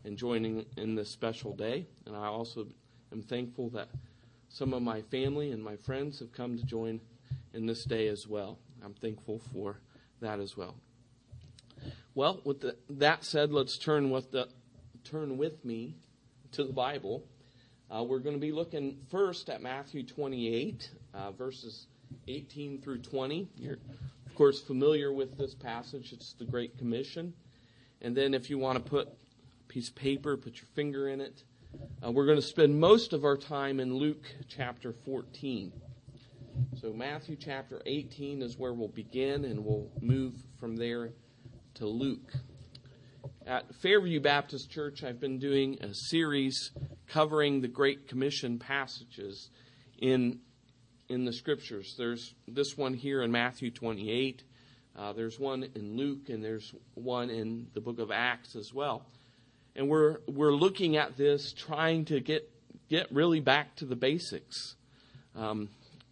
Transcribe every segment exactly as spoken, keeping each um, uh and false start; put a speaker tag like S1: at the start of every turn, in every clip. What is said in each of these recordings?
S1: and joining in this special day. And I also am thankful that some of my family and my friends have come to join in this day as well. I'm thankful for that as well. Well, with the, that said, let's turn with the turn with me to the Bible. Uh, we're going to be looking first at Matthew twenty-eight, uh, verses eighteen through twenty. You're, of course, familiar with this passage. It's the Great Commission. And then if you want to put a piece of paper, put your finger in it. Uh, we're going to spend most of our time in Luke chapter fourteen. So Matthew chapter eighteen is where we'll begin, and we'll move from there to Luke. At Fairview Baptist Church, I've been doing a series covering the Great Commission passages in in the Scriptures. There's this one here in Matthew twenty-eight. Uh, there's one in Luke, and there's one in the book of Acts as well. And we're we're looking at this, trying to get get really back to the basics. Um,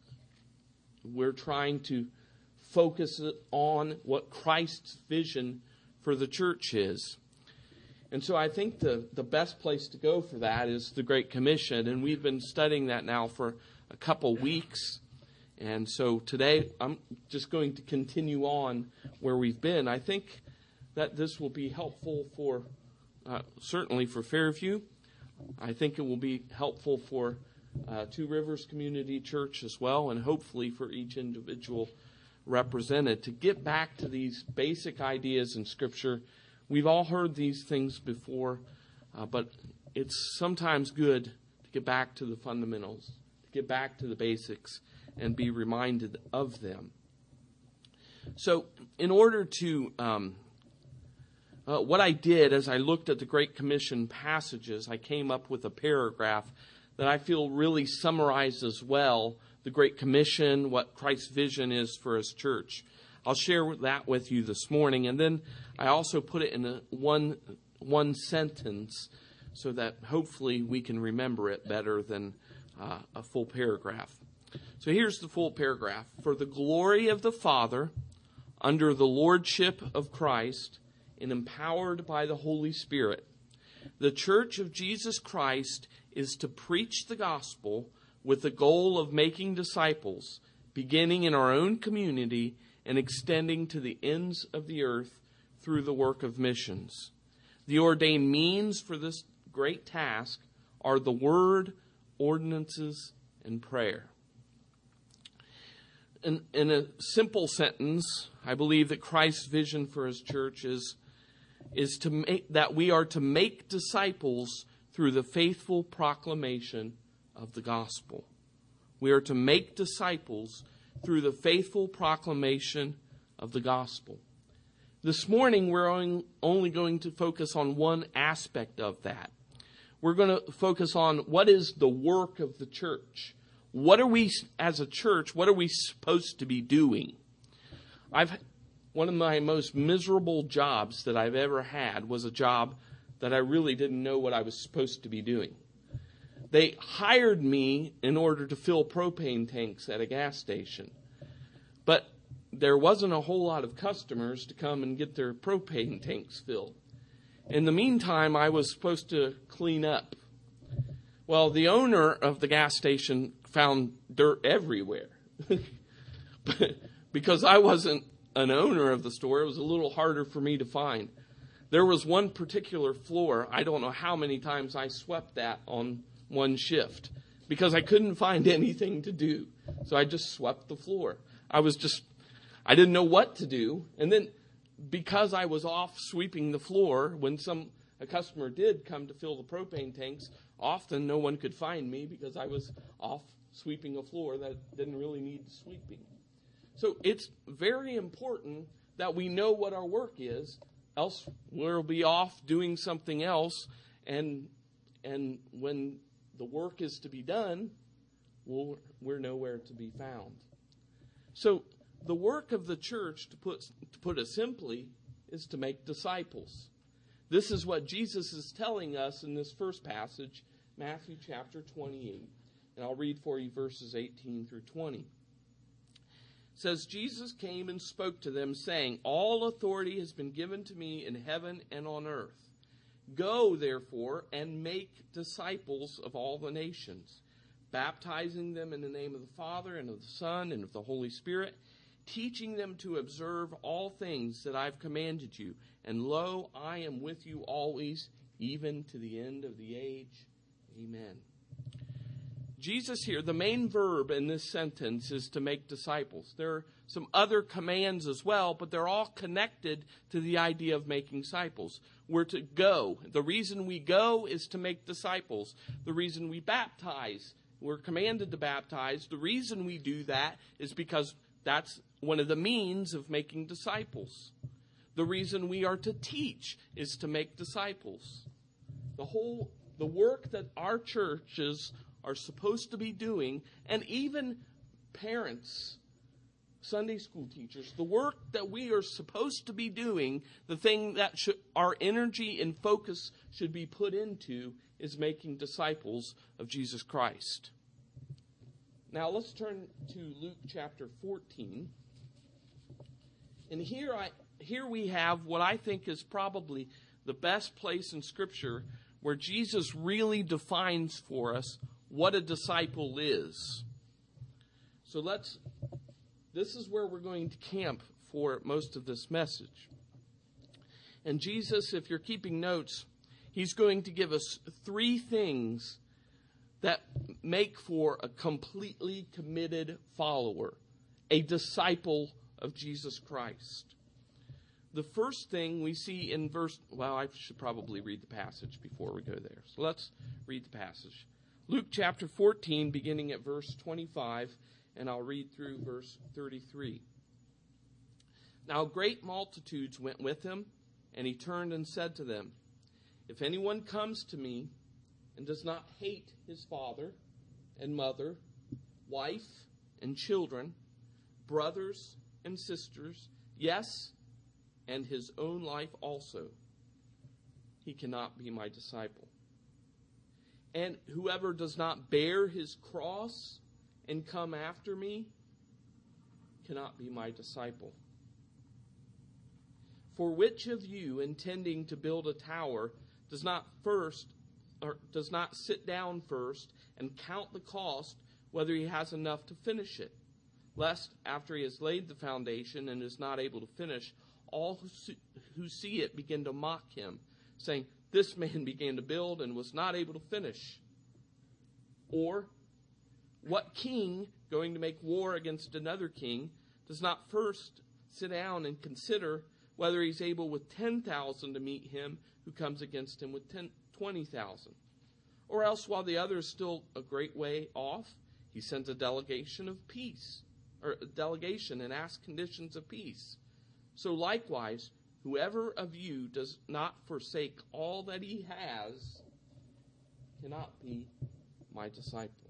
S1: we're trying to focus on what Christ's vision for the church is. And so I think the, the best place to go for that is the Great Commission. And we've been studying that now for a couple weeks. And so today I'm just going to continue on where we've been. I think that this will be helpful for, uh, certainly for Fairview. I think it will be helpful for uh, Two Rivers Community Church as well, and hopefully for each individual represented, to get back to these basic ideas in Scripture. We've all heard these things before, uh, but it's sometimes good to get back to the fundamentals, to get back to the basics, and be reminded of them. So in order to, um, uh, what I did as I looked at the Great Commission passages, I came up with a paragraph that I feel really summarizes well the Great Commission, what Christ's vision is for His church. I'll share that with you this morning, and then I also put it in a one one sentence so that hopefully we can remember it better than uh, a full paragraph. So here's the full paragraph. For the glory of the Father, under the lordship of Christ, and empowered by the Holy Spirit, the Church of Jesus Christ is to preach the gospel with the goal of making disciples, beginning in our own community and extending to the ends of the earth through the work of missions. The ordained means for this great task are the Word, ordinances, and prayer. In, in a simple sentence, I believe that Christ's vision for His church is, is to make, that we are to make disciples through the faithful proclamation of the gospel. We are to make disciples through the faithful proclamation of the gospel. This morning, we're only going to focus on one aspect of that. We're going to focus on what is the work of the church. What are we, as a church, what are we supposed to be doing? I've one of my most miserable jobs that I've ever had was a job that I really didn't know what I was supposed to be doing. They hired me in order to fill propane tanks at a gas station. But there wasn't a whole lot of customers to come and get their propane tanks filled. In the meantime, I was supposed to clean up. Well, the owner of the gas station found dirt everywhere. But because I wasn't an owner of the store, it was a little harder for me to find. There was one particular floor, I don't know how many times I swept that on one shift because I couldn't find anything to do. So I just swept the floor. I was just, I didn't know what to do. And then because I was off sweeping the floor, when some a customer did come to fill the propane tanks, often no one could find me because I was off sweeping a floor that didn't really need sweeping. So it's very important that we know what our work is, else we'll be off doing something else, and and when the work is to be done, we'll, we're nowhere to be found. So the work of the church, to put to put it simply, is to make disciples. This is what Jesus is telling us in this first passage, Matthew chapter twenty-eight. And I'll read for you verses eighteen through twenty. It says, Jesus came and spoke to them, saying, all authority has been given to me in heaven and on earth. Go, therefore, and make disciples of all the nations, baptizing them in the name of the Father and of the Son and of the Holy Spirit, teaching them to observe all things that I've commanded you. And lo, I am with you always, even to the end of the age. Amen. Jesus here, the main verb in this sentence is to make disciples. There are some other commands as well, but they're all connected to the idea of making disciples. We're to go. The reason we go is to make disciples. The reason we baptize, we're commanded to baptize. The reason we do that is because that's one of the means of making disciples. The reason we are to teach is to make disciples. The whole, the work that our churches are supposed to be doing, and even parents, Sunday school teachers, the work that we are supposed to be doing, the thing that should, our energy and focus should be put into, is making disciples of Jesus Christ. Now let's turn to Luke chapter fourteen. And here I here we have what I think is probably the best place in Scripture where Jesus really defines for us what a disciple is. So let's, this is where we're going to camp for most of this message. And Jesus, if you're keeping notes, he's going to give us three things that make for a completely committed follower, a disciple of Jesus Christ. The first thing we see in verse, well, I should probably read the passage before we go there. So let's read the passage. Luke chapter fourteen, beginning at verse twenty-five, and I'll read through verse thirty-three. Now great multitudes went with him, and he turned and said to them, if anyone comes to me and does not hate his father and mother, wife and children, brothers and sisters, yes, and his own life also, he cannot be my disciple. And whoever does not bear his cross and come after me cannot be my disciple. For which of you, intending to build a tower, does not first or does not sit down first and count the cost, whether he has enough to finish it, lest after he has laid the foundation and is not able to finish, all who see, who see it begin to mock him, saying, this man began to build and was not able to finish. Or, what king, going to make war against another king, does not first sit down and consider whether he's able with ten thousand to meet him who comes against him with ten, twenty thousand? Or else, while the other is still a great way off, he sends a delegation of peace, or a delegation and asks conditions of peace. So likewise, whoever of you does not forsake all that he has cannot be my disciple.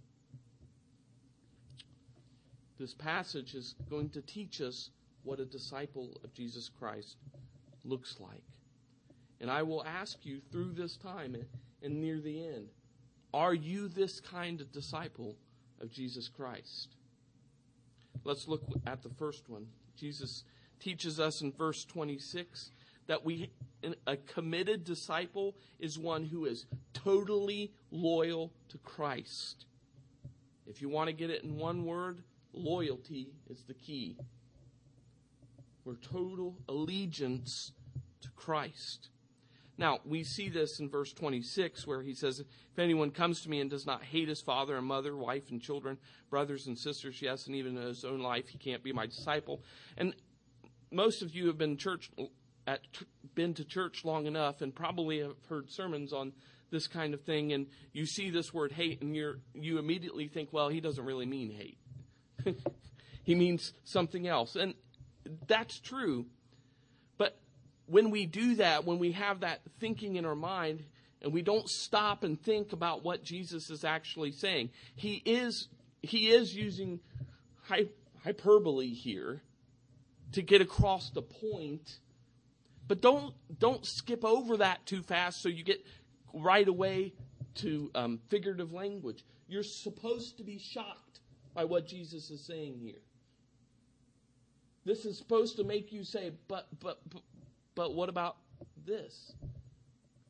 S1: This passage is going to teach us what a disciple of Jesus Christ looks like. And I will ask you through this time and near the end, are you this kind of disciple of Jesus Christ? Let's look at the first one. Jesus teaches us in verse twenty-six that we a committed disciple is one who is totally loyal to Christ. If you want to get it in one word, loyalty is the key. We're total allegiance to Christ. Now, we see this in verse twenty-six where he says, if anyone comes to me and does not hate his father and mother, wife and children, brothers and sisters, yes, and even his own life, he can't be my disciple. And most of you have been church at been to church long enough and probably have heard sermons on this kind of thing, and you see this word hate and you're you immediately think, well, he doesn't really mean hate. He means something else. And that's true. But when we do that, when we have that thinking in our mind and we don't stop and think about what Jesus is actually saying, he is he is using hyperbole here to get across the point. But don't don't skip over that too fast so you get right away to um, figurative language. You're supposed to be shocked by what Jesus is saying here. This is supposed to make you say, but but but, but what about this?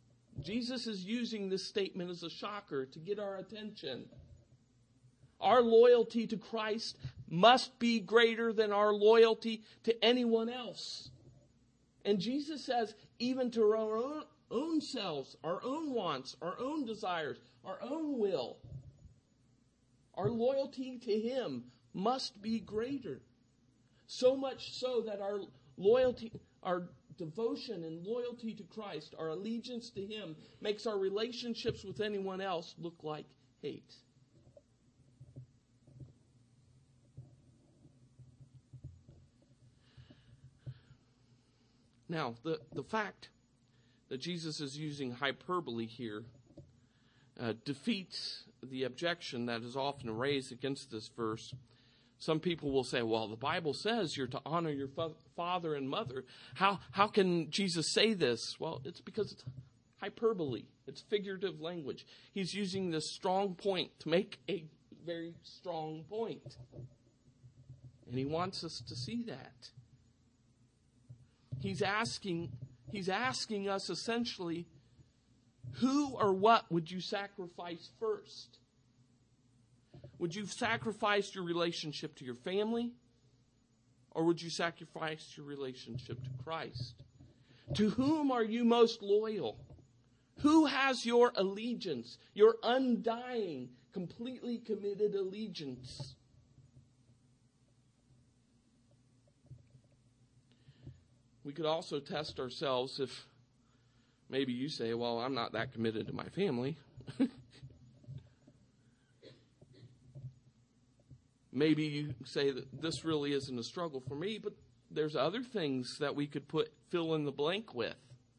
S1: Jesus is using this statement as a shocker to get our attention. Our loyalty to Christ must be greater than our loyalty to anyone else. And Jesus says, even to our own, own selves, our own wants, our own desires, our own will, our loyalty to Him must be greater. So much so that our loyalty, our devotion and loyalty to Christ, our allegiance to Him, makes our relationships with anyone else look like hate. Now, the, the fact that Jesus is using hyperbole here uh, defeats the objection that is often raised against this verse. Some people will say, well, the Bible says you're to honor your fa- father and mother. How, how can Jesus say this? Well, it's because it's hyperbole. It's figurative language. He's using this strong point to make a very strong point. And He wants us to see that. He's asking, he's asking us essentially, who or what would you sacrifice first? Would you sacrifice your relationship to your family? Or would you sacrifice your relationship to Christ? To whom are you most loyal? Who has your allegiance, your undying, completely committed allegiance? We could also test ourselves if maybe you say, well, I'm not that committed to my family. Maybe you say that this really isn't a struggle for me, but there's other things that we could put fill in the blank with.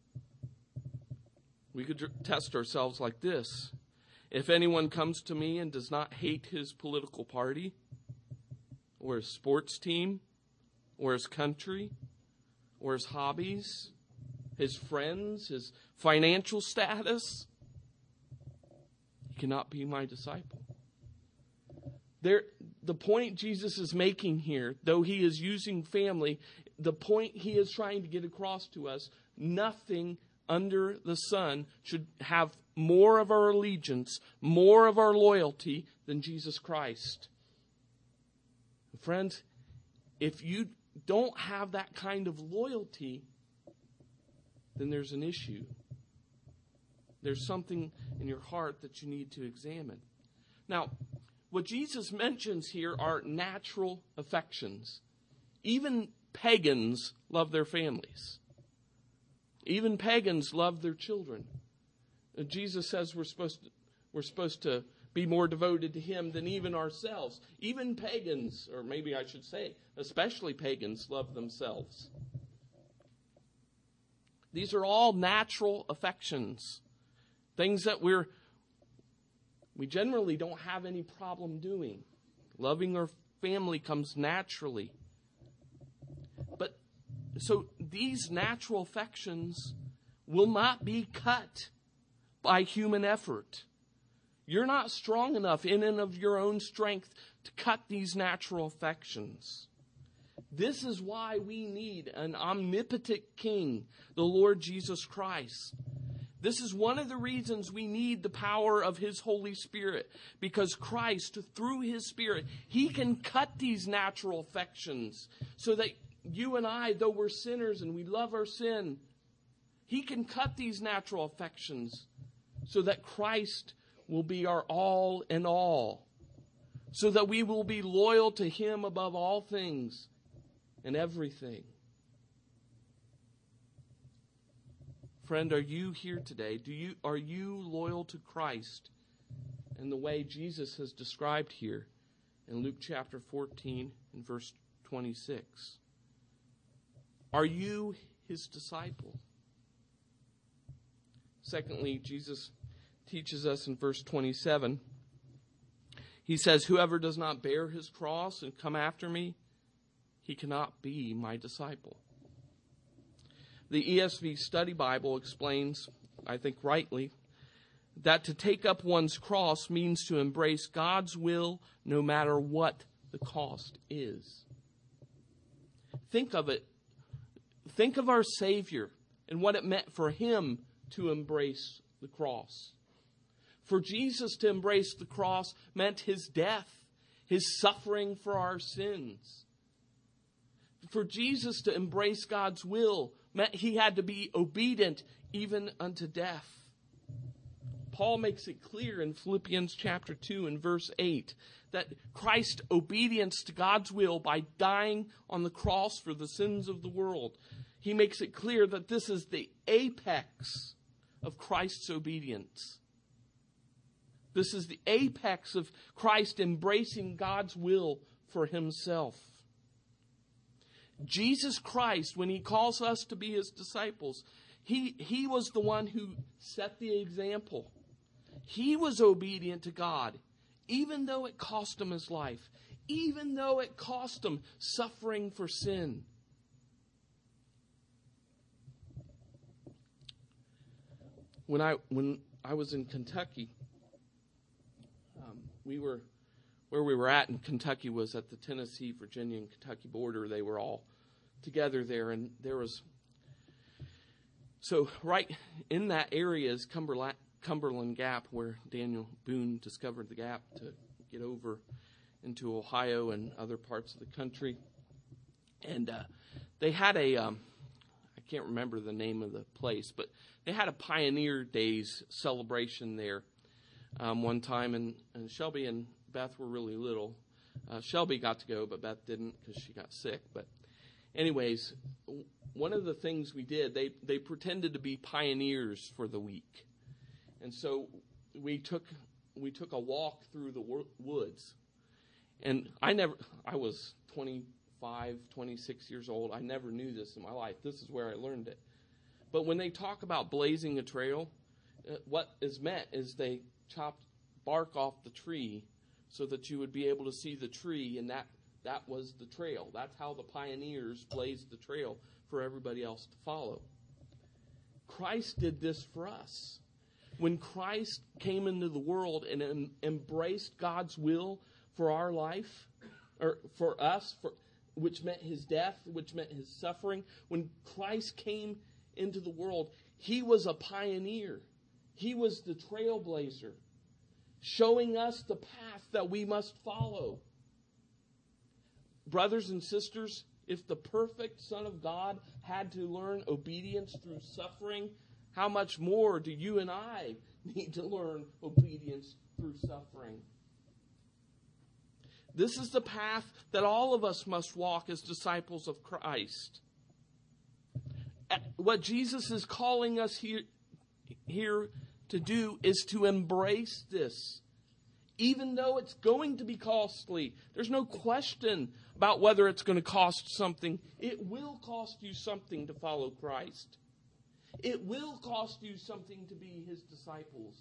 S1: We could test ourselves like this. If anyone comes to me and does not hate his political party, or his sports team, or his country, or his hobbies, his friends, his financial status, he cannot be my disciple. There, the point Jesus is making here, though He is using family, the point He is trying to get across to us, nothing under the sun should have more of our allegiance, more of our loyalty than Jesus Christ. Friends, if you don't have that kind of loyalty, then there's an issue. There's something in your heart that you need to examine. Now, what Jesus mentions here are natural affections. Even pagans love their families. Even pagans love their children. Jesus says we're supposed to, we're supposed to be more devoted to Him than even ourselves. Even pagans, or maybe I should say, especially pagans, love themselves. These are all natural affections. Things that we're we generally don't have any problem doing. Loving our family comes naturally. But so these natural affections will not be cut by human effort. You're not strong enough in and of your own strength to cut these natural affections. This is why we need an omnipotent King, the Lord Jesus Christ. This is one of the reasons we need the power of His Holy Spirit, because Christ, through His Spirit, He can cut these natural affections so that you and I, though we're sinners and we love our sin, He can cut these natural affections so that Christ will be our all in all, so that we will be loyal to Him above all things and everything. Friend, are you here today? Do you are you loyal to Christ in the way Jesus has described here in Luke chapter fourteen and verse twenty-six? Are you His disciple? Secondly, Jesus teaches us in verse twenty-seven. He says, whoever does not bear his cross and come after me, he cannot be my disciple. The E S V Study Bible explains, I think rightly, that to take up one's cross means to embrace God's will no matter what the cost is. Think of it. Think of our Savior and what it meant for Him to embrace the cross. For Jesus to embrace the cross meant his death, his suffering for our sins. For Jesus to embrace God's will meant he had to be obedient even unto death. Paul makes it clear in Philippians chapter two and verse eight that Christ's obedience to God's will by dying on the cross for the sins of the world, he makes it clear that this is the apex of Christ's obedience. This is the apex of Christ embracing God's will for himself. Jesus Christ, when he calls us to be his disciples, he, he was the one who set the example. He was obedient to God, even though it cost him his life, even though it cost him suffering for sin. When I when I was in Kentucky, um, we were where we were at in Kentucky was at the Tennessee, Virginia, and Kentucky border. They were all together there, and there was so right in that area is Cumberland. Cumberland Gap, where Daniel Boone discovered the gap to get over into Ohio and other parts of the country. And uh, they had a, um, I can't remember the name of the place, but they had a Pioneer Days celebration there um, one time. And, and Shelby and Beth were really little. Uh, Shelby got to go, but Beth didn't because she got sick. But anyways, one of the things we did, they, they pretended to be pioneers for the week. And so we took we took a walk through the woods. And I never, I was twenty-five, twenty-six years old. I never knew this in my life. This is where I learned it. But when they talk about blazing a trail, uh, what is meant is they chopped bark off the tree so that you would be able to see the tree, and that, that was the trail. That's how the pioneers blazed the trail for everybody else to follow. Christ did this for us. When Christ came into the world and em- embraced God's will for our life, or for us, for, which meant his death, which meant his suffering, when Christ came into the world, he was a pioneer. He was the trailblazer, showing us the path that we must follow. Brothers and sisters, if the perfect Son of God had to learn obedience through suffering, how much more do you and I need to learn obedience through suffering? This is the path that all of us must walk as disciples of Christ. What Jesus is calling us here, here to do is to embrace this. Even though it's going to be costly, there's no question about whether it's going to cost something. It will cost you something to follow Christ. It will cost you something to be his disciples.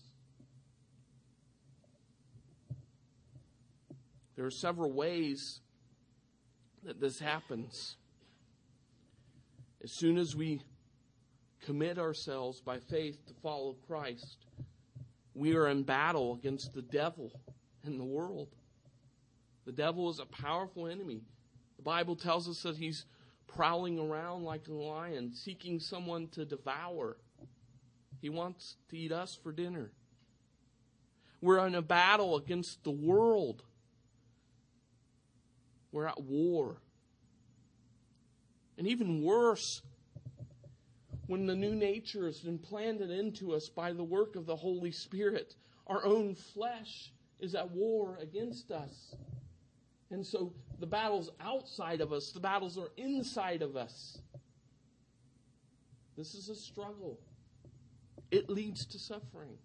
S1: There are several ways that this happens. As soon as we commit ourselves by faith to follow Christ, we are in battle against the devil and the world. The devil is a powerful enemy. The Bible tells us that he's prowling around like a lion, seeking someone to devour. He wants to eat us for dinner. We're in a battle against the world. We're at war. And even worse, when the new nature is implanted into us by the work of the Holy Spirit, our own flesh is at war against us. And so the battle's outside of us. The battles are inside of us. This is a struggle. It leads to suffering.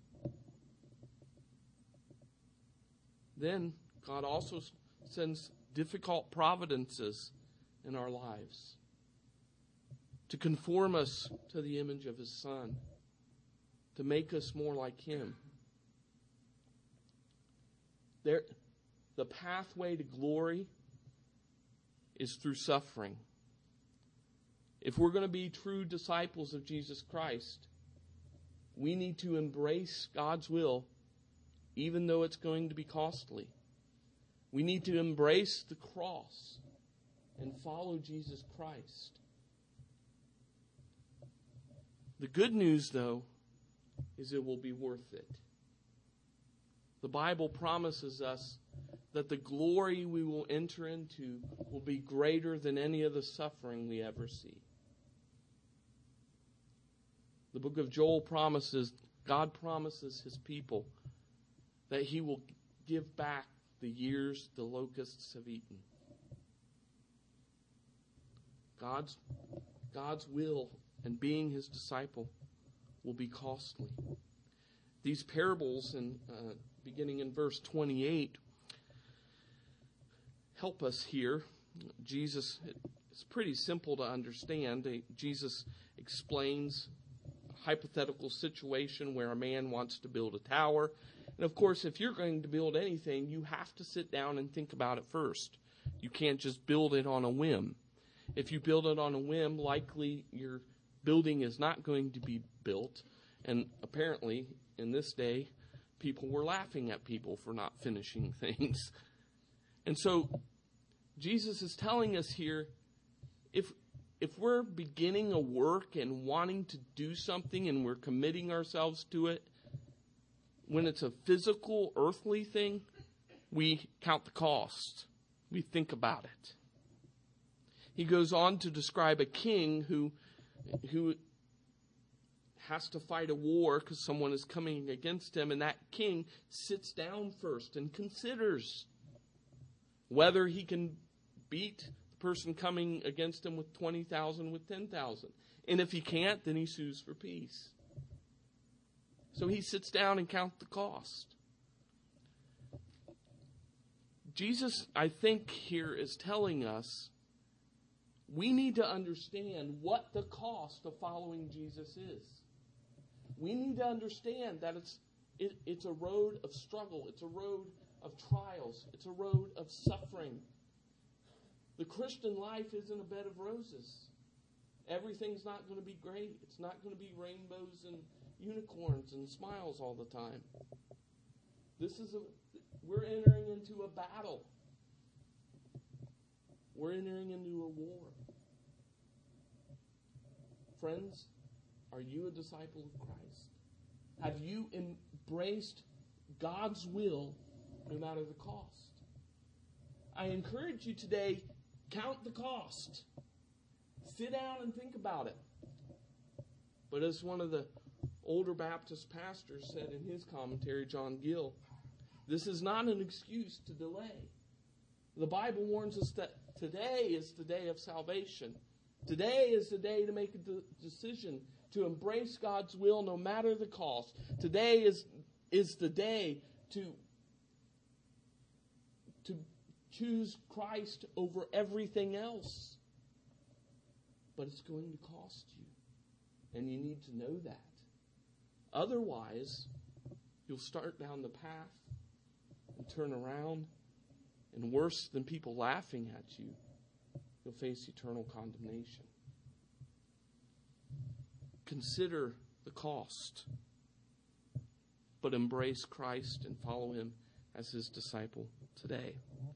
S1: Then God also sends difficult providences in our lives to conform us to the image of his Son, to make us more like him. There, the pathway to glory is through suffering. If we're going to be true disciples of Jesus Christ, we need to embrace God's will, even though it's going to be costly. We need to embrace the cross and follow Jesus Christ. The good news, though, is it will be worth it. The Bible promises us that the glory we will enter into will be greater than any of the suffering we ever see. The book of Joel promises, God promises his people that he will give back the years the locusts have eaten. God's, God's will and being his disciple will be costly. These parables, in, uh, beginning in verse twenty-eight, help us here. Jesus, it's pretty simple to understand. Jesus explains a hypothetical situation where a man wants to build a tower. And of course, if you're going to build anything, you have to sit down and think about it first. You can't just build it on a whim. If you build it on a whim, likely your building is not going to be built. And apparently, in this day, people were laughing at people for not finishing things. And so, Jesus is telling us here, if if we're beginning a work and wanting to do something and we're committing ourselves to it, when it's a physical, earthly thing, we count the cost. We think about it. He goes on to describe a king who who has to fight a war because someone is coming against him, and that king sits down first and considers whether he can beat the person coming against him with twenty thousand, with ten thousand. And if he can't, then he sues for peace. So he sits down and counts the cost. Jesus, I think, here is telling us we need to understand what the cost of following Jesus is. We need to understand that it's it, it's a road of struggle. It's a road of trials. It's a road of suffering. The Christian life isn't a bed of roses. Everything's not going to be great. It's not going to be rainbows and unicorns and smiles all the time. This is a we're entering into a battle. We're entering into a war. Friends, are you a disciple of Christ? Have you embraced God's will no matter the cost? I encourage you today, count the cost. Sit down and think about it. But as one of the older Baptist pastors said in his commentary, John Gill, this is not an excuse to delay. The Bible warns us that today is the day of salvation. Today is the day to make a de- decision to embrace God's will no matter the cost. Today is, is the day to, to choose Christ over everything else. But it's going to cost you. And you need to know that. Otherwise, you'll start down the path and turn around. And worse than people laughing at you, you'll face eternal condemnation. Consider the cost, but embrace Christ and follow him as his disciple today.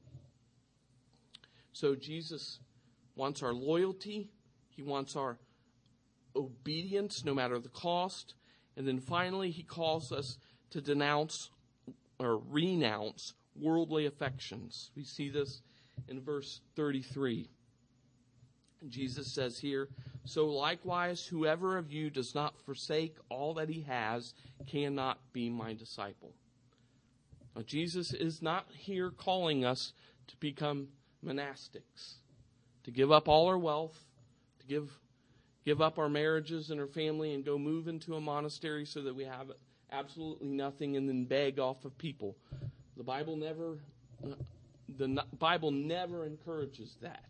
S1: So Jesus wants our loyalty. He wants our obedience no matter the cost. And then finally, he calls us to denounce or renounce worldly affections. We see this in verse thirty-three. Jesus says here, so likewise, whoever of you does not forsake all that he has cannot be my disciple. Now, Jesus is not here calling us to become monastics, to give up all our wealth, to give give up our marriages and our family and go move into a monastery so that we have absolutely nothing and then beg off of people. The Bible never, the Bible never encourages that.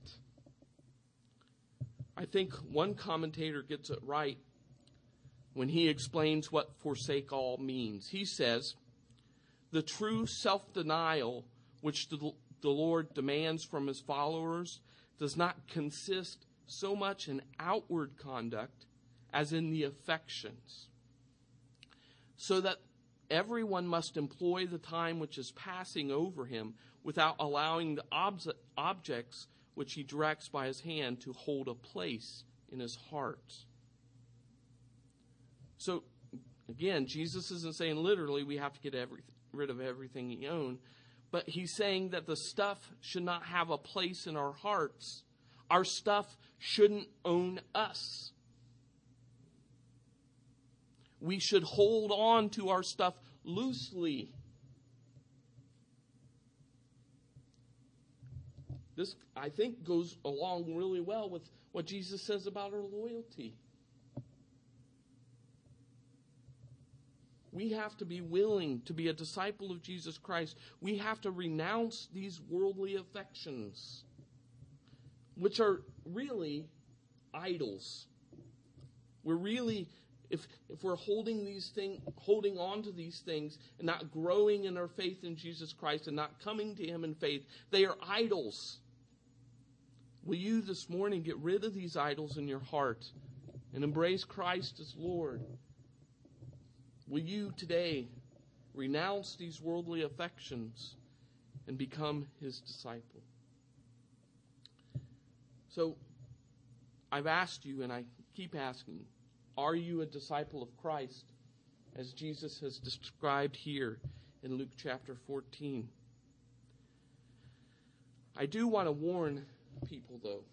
S1: I think one commentator gets it right when he explains what forsake all means. He says, the true self-denial which the, the Lord demands from his followers does not consist so much in outward conduct as in the affections, so that everyone must employ the time which is passing over him without allowing the ob- objects which he directs by his hand to hold a place in his heart. So again, Jesus isn't saying literally we have to get every, rid of everything we own, but he's saying that the stuff should not have a place in our hearts. Our stuff shouldn't own us. We should hold on to our stuff loosely. This, I think, goes along really well with what Jesus says about our loyalty. We have to be willing to be a disciple of Jesus Christ. We have to renounce these worldly affections, which are really idols. We're really, if if we're holding these things, holding on to these things and not growing in our faith in Jesus Christ and not coming to him in faith, they are idols. Will you this morning get rid of these idols in your heart and embrace Christ as Lord? Will you today renounce these worldly affections and become his disciple? So, I've asked you, and I keep asking, are you a disciple of Christ, as Jesus has described here in Luke chapter fourteen? I do want to warn people, though.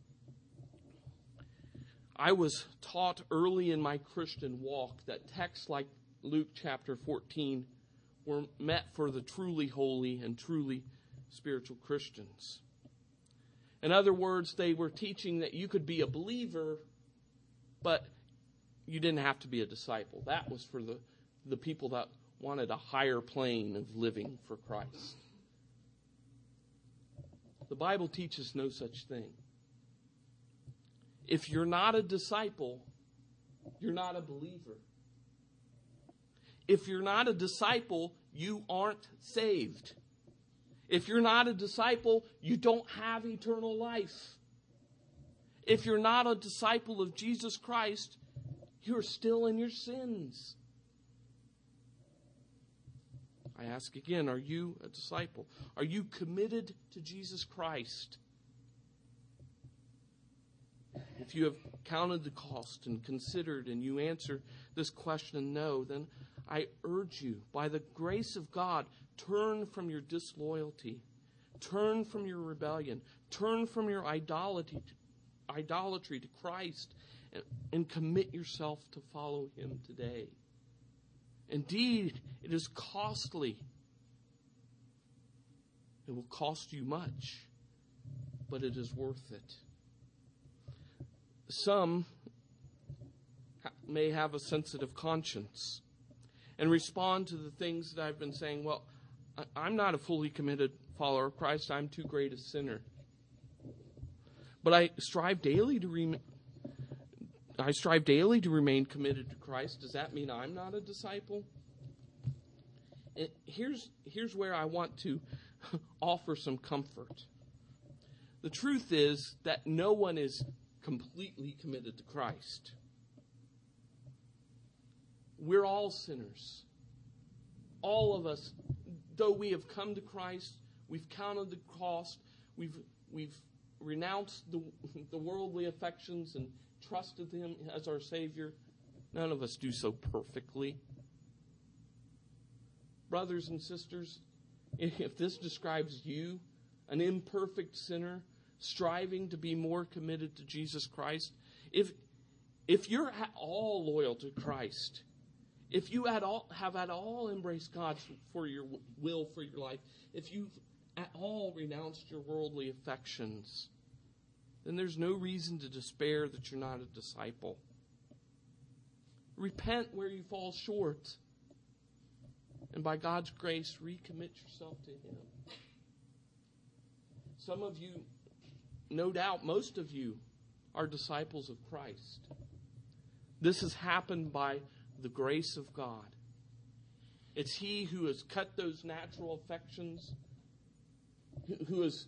S1: I was taught early in my Christian walk that texts like Luke chapter fourteen were meant for the truly holy and truly spiritual Christians. In other words, they were teaching that you could be a believer, but you didn't have to be a disciple. That was for the, the people that wanted a higher plane of living for Christ. The Bible teaches no such thing. If you're not a disciple, you're not a believer. If you're not a disciple, you aren't saved. If you're not a disciple, you don't have eternal life. If you're not a disciple of Jesus Christ, you're still in your sins. I ask again, are you a disciple? Are you committed to Jesus Christ? If you have counted the cost and considered and you answer this question no, then I urge you, by the grace of God, turn from your disloyalty. Turn from your rebellion. Turn from your idolatry, idolatry to Christ and, and commit yourself to follow him today. Indeed, it is costly. It will cost you much, but it is worth it. Some may have a sensitive conscience and respond to the things that I've been saying. Well, I'm not a fully committed follower of Christ. I'm too great a sinner. But I strive daily to remain. I strive daily to remain committed to Christ. Does that mean I'm not a disciple? And here's here's where I want to offer some comfort. The truth is that no one is completely committed to Christ. We're all sinners. All of us, though we have come to Christ, we've counted the cost, we've we've renounced the, the worldly affections and trusted him as our Savior. None of us do so perfectly. Brothers and sisters, if this describes you, an imperfect sinner, striving to be more committed to Jesus Christ, if if you're at all loyal to Christ, if you at all have at all embraced God for your will for your life, if you've at all renounced your worldly affections, then there's no reason to despair that you're not a disciple. Repent where you fall short, and by God's grace, recommit yourself to him. Some of you, no doubt most of you, are disciples of Christ. This has happened by the grace of God. It's he who has cut those natural affections, who has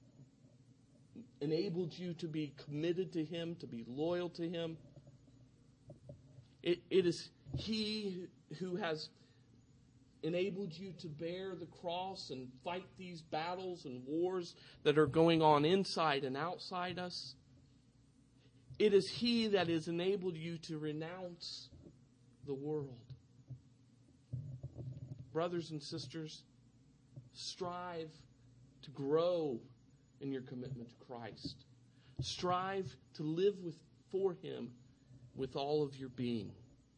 S1: enabled you to be committed to him, to be loyal to him. It, it is he who has enabled you to bear the cross and fight these battles and wars that are going on inside and outside us. It is he that has enabled you to renounce the world. brothers and sisters, strive to grow in your commitment to Christ. Strive to live with for Him with all of your being.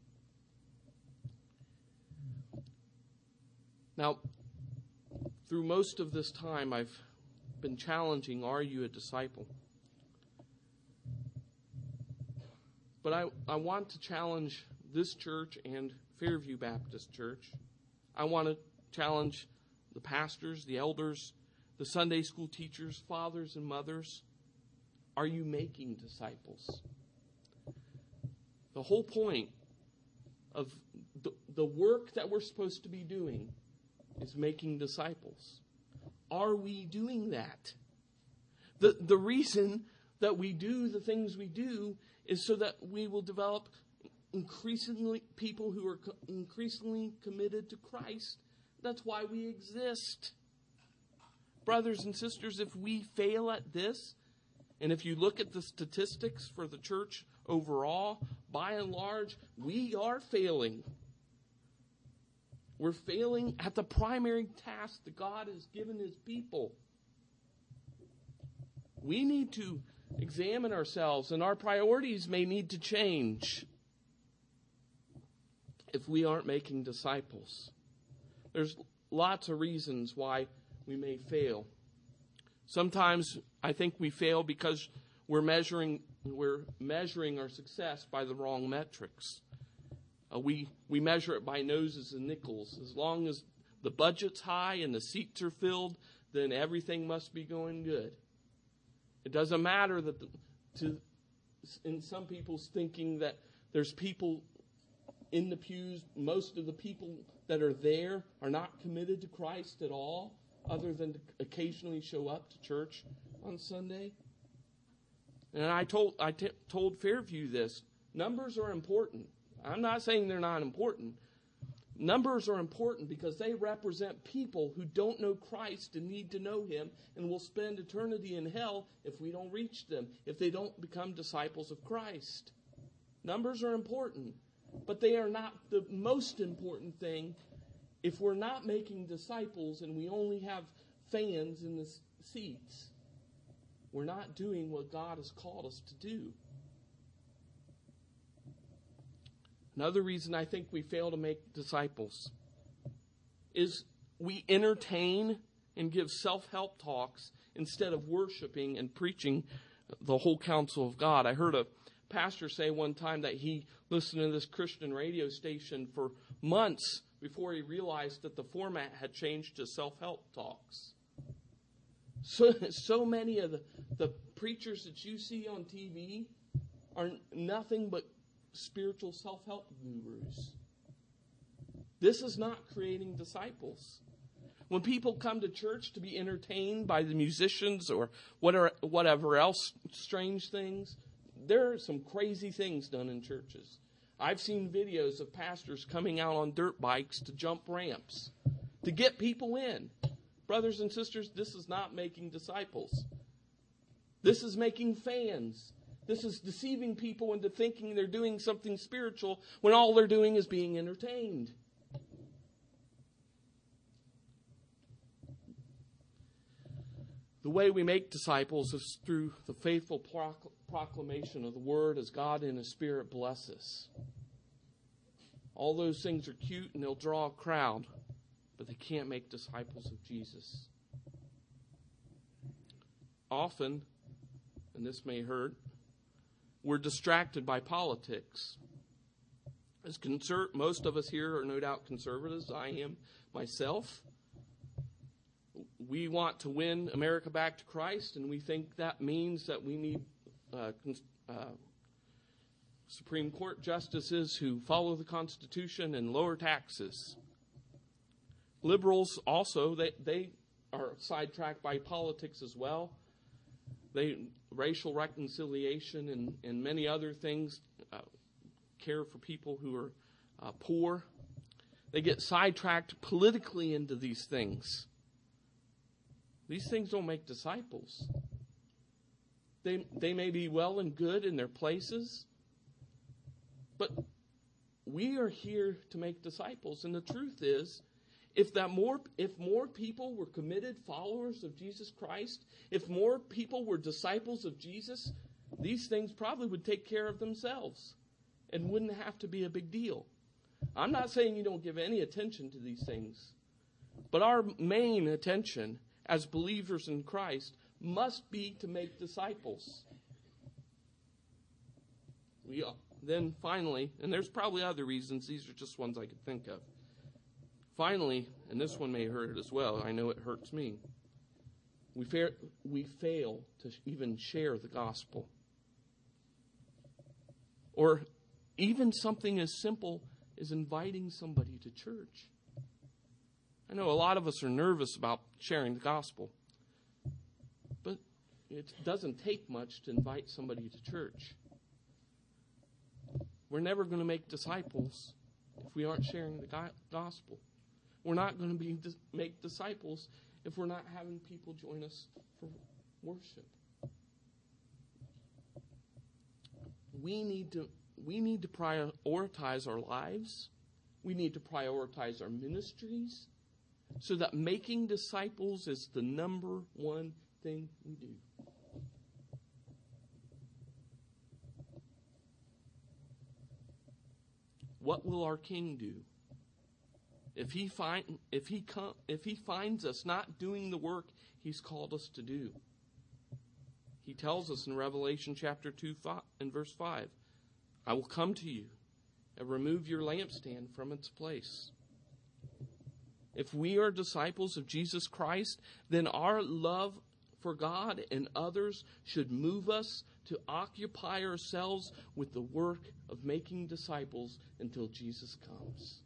S1: Now, through most of this time, I've been challenging, are you a disciple? But I, I want to challenge this church and Fairview Baptist Church. I want to challenge the pastors, the elders, the Sunday school teachers, fathers and mothers. Are you making disciples? The whole point of the, the work that we're supposed to be doing is making disciples. Are we doing that? The, the reason that we do the things we do is so that we will develop increasingly people who are co- increasingly committed to Christ. That's why we exist. Brothers and sisters, if we fail at this, and if you look at the statistics for the church overall, by and large, we are failing. We're failing at the primary task that God has given His people. We need to examine ourselves, and our priorities may need to change if we aren't making disciples. There's lots of reasons why we may fail. Sometimes I think we fail because we're measuring we're measuring our success by the wrong metrics. Uh, we we measure it by noses and nickels. As long as the budget's high and the seats are filled, then everything must be going good. It doesn't matter that the, to in some people's thinking that there's people in the pews. Most of the people that are there are not committed to Christ at all, other than to occasionally show up to church on Sunday. And I told I t- told Fairview this. Numbers are important. I'm not saying they're not important. Numbers are important because they represent people who don't know Christ and need to know Him and will spend eternity in hell if we don't reach them, if they don't become disciples of Christ. Numbers are important, but they are not the most important thing. If we're not making disciples and we only have fans in the seats, we're not doing what God has called us to do. Another reason I think we fail to make disciples is we entertain and give self-help talks instead of worshiping and preaching the whole counsel of God. I heard a pastor say one time that he listened to this Christian radio station for months before he realized that the format had changed to self-help talks. So, so many of the, the preachers that you see on T V are nothing but spiritual self-help gurus. This is not creating disciples. When people come to church to be entertained by the musicians or whatever, whatever else strange things, there are some crazy things done in churches. I've seen videos of pastors coming out on dirt bikes to jump ramps to get people in. Brothers and sisters, this is not making disciples. This is making fans. This is deceiving people into thinking they're doing something spiritual when all they're doing is being entertained. The way we make disciples is through the faithful procl- proclamation of the Word as God in His Spirit bless us. All those things are cute and they'll draw a crowd, but they can't make disciples of Jesus. Often, and this may hurt, we're distracted by politics. As conser- most of us here are no doubt conservatives. I am myself. We want to win America back to Christ, and we think that means that we need uh, uh, Supreme Court justices who follow the Constitution and lower taxes. Liberals also, they, they are sidetracked by politics as well. They racial reconciliation and, and many other things, uh, care for people who are uh, poor. They get sidetracked politically into these things. These things don't make disciples. They they may be well and good in their places, but we are here to make disciples. And the truth is, If that more if more people were committed followers of Jesus Christ, if more people were disciples of Jesus, these things probably would take care of themselves and wouldn't have to be a big deal. I'm not saying you don't give any attention to these things, but our main attention as believers in Christ must be to make disciples. We then finally, and there's probably other reasons, these are just ones I could think of. Finally, and this one may hurt as well, I know it hurts me, we, fa- we fail to even share the gospel. Or even something as simple as inviting somebody to church. I know a lot of us are nervous about sharing the gospel, but it doesn't take much to invite somebody to church. We're never going to make disciples if we aren't sharing the gospel. We're not going to be make disciples if we're not having people join us for worship. We need to we need to prioritize our lives. We need to prioritize our ministries so that making disciples is the number one thing we do. What will our King do? If he find if he come if he finds us not doing the work he's called us to do. He tells us in Revelation chapter two and verse five, I will come to you and remove your lampstand from its place. If we are disciples of Jesus Christ, then our love for God and others should move us to occupy ourselves with the work of making disciples until Jesus comes.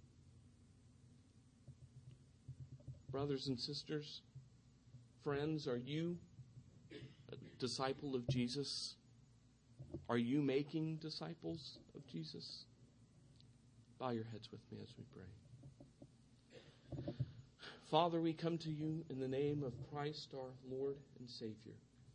S1: Brothers and sisters, friends, are you a disciple of Jesus? Are you making disciples of Jesus? Bow your heads with me as we pray. Father, we come to you in the name of Christ, our Lord and Savior.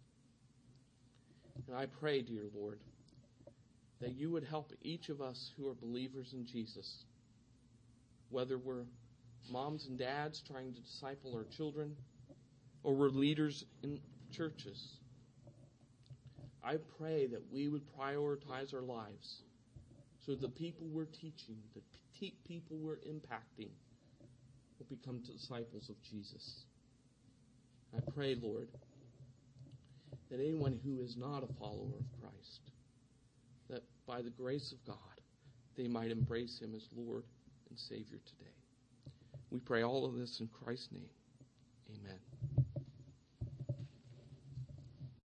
S1: And I pray, dear Lord, that you would help each of us who are believers in Jesus, whether we're moms and dads trying to disciple our children, or we're leaders in churches. I pray that we would prioritize our lives so the people we're teaching, the pe- people we're impacting, will become disciples of Jesus. I pray, Lord, that anyone who is not a follower of Christ, that by the grace of God, they might embrace him as Lord and Savior today. We pray all of this in Christ's name. Amen.